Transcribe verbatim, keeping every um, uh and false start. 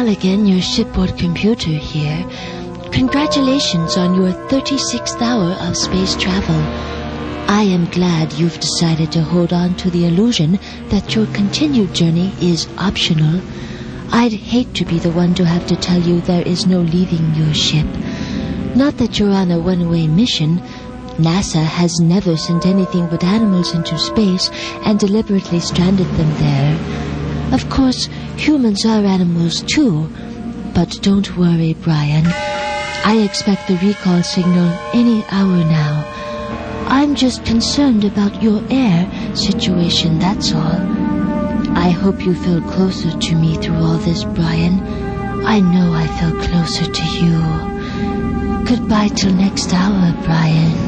Mulligan, your shipboard computer here. Congratulations on your thirty-sixth hour of space travel. I am glad you've decided to hold on to the illusion that your continued journey is optional. I'd hate to be the one to have to tell you there is no leaving your ship. Not that you're on a one-way mission. NASA has never sent anything but animals into space and deliberately stranded them there. Of course, humans are animals too. But don't worry, Brian. I expect the recall signal any hour now. I'm just concerned about your air situation, that's all. I hope you feel closer to me through all this, Brian. I know I felt closer to you. Goodbye till next hour, Brian.